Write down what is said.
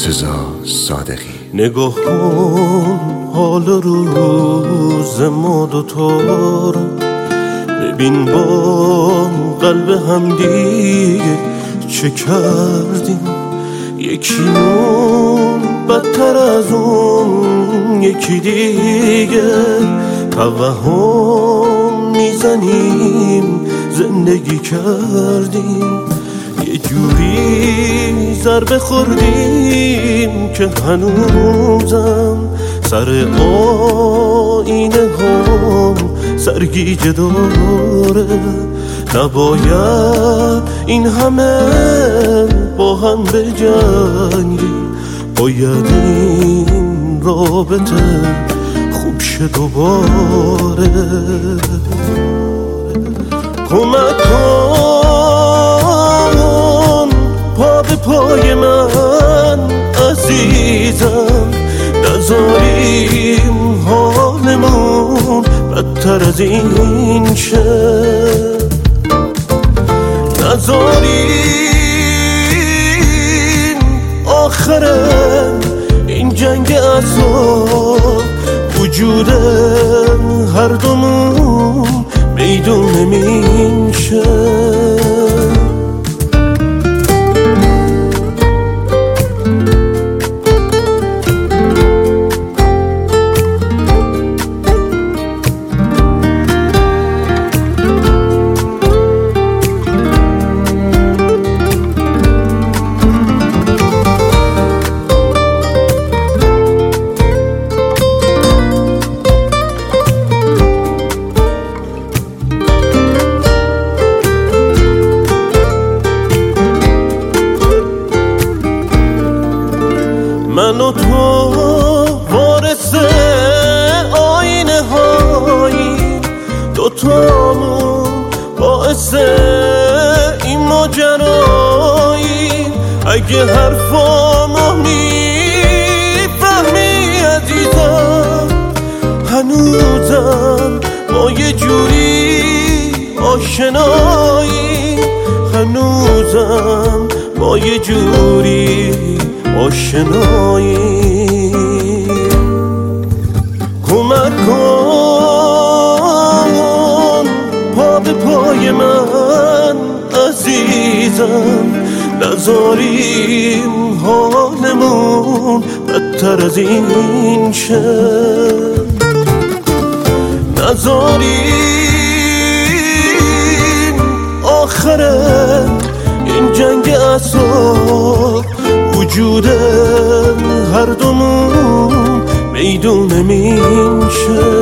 مرتضی صادقی. نگاهان حال روز ما دوتا رو ببین، با قلب هم دیگه چه کردیم. یکیمون بدتر از اون یکی دیگه، توهم میزنیم زندگی کردیم. یه جوری ضربه خوردیم که هنوزم سر آینه هم سرگیجه داره. نباید این همه با هم بجنگیم، باید این رابطه خوب شه دوباره. کمک کن پا به پای من عزیزم، نذاریم حالمون بدتر از این شه. نذاریم آخر این جنگ عذاب وجود هر دومون میدون نمین شه. من و تو وارث آینه هایی، دوتامون باعث این ماجرایی. اگه حرفامو میفهمی عزیزم، هنوزم ما یه جوری آشنایی. هنوزم ما یه جوری آشنایی. کمک کن پا به پای من عزیزم، نذاریم حالمون بدتر از این شه. نذاریم آخر این جنگ عذاب وجود هر دومون میدون نمین شه.